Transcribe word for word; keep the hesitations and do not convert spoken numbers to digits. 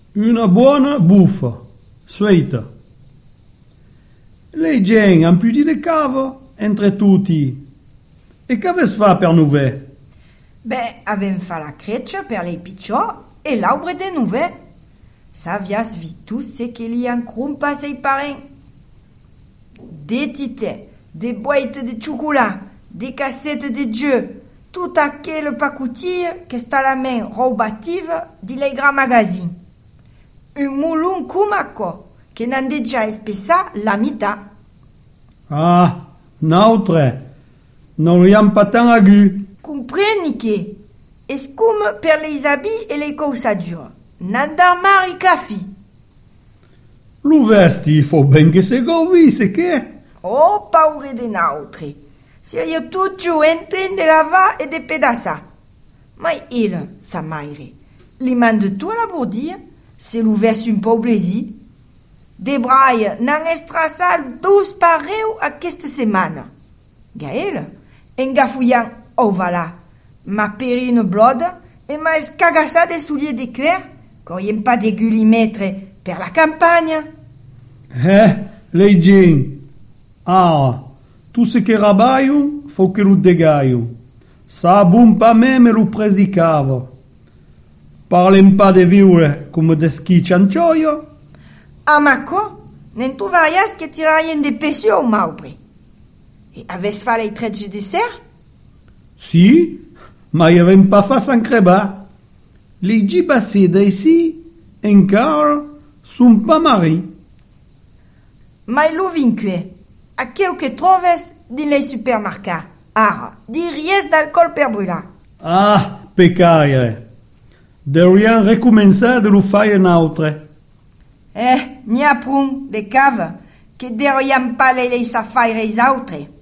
Una buona buffa, sveita. Le gent han più di cava entre tutti. E che avesse fa per nuove? Beh, avem fa la creccia per les picciò e l'aubre de nuove. Savias vi tous ce che li encrumpa sei parents. Des tités, des boîtes de chocolat, des cassettes de jeux, tout aquel pacoutille que sta la main roubative di les grands magazines. Un moulon cumaco che n'en déjà espessa la mità. Ah, notre, non li han pas tant agu. Compreni che, escum per les habits et les causadures, n'en dar i clafi. Lo vesti fo ben che se govise che? Oh, paure de notre, se io tutto entrin de lava e de pedaça. Ma il, sa maire, li mande tu a la bourdia, se lo versi un po' blesi. De braille n'en estrassal dos pareu aquesta setmana. Gael, engafouillant au vala, ma perine blode et ma escagassa des souliers de cuir, qu'aurien pas de gullimètres per la campagne. Eh, les gent. Ah, tout ce che rabaio, faut che lo degaio. Sa bon pas même lo predicava. Parlem pas de vivre come de schi ciancioio. Ah, maco, n'en tu varias che tiraien de pesio au maubre. E aves fa les traits de dessert? Si, ma io avem pas fa san creba. Les gibassés d'ici, encara, sun pas mari. Ma lo vinque, a quel que troves din les supermercats. Ara, di ries d'alcool per brûlar. Ah, peccaire. Deuriam recomençar de lo fare nautre. Eh, n'hi ha prun de cave, que deuriam pas les les affaires autres.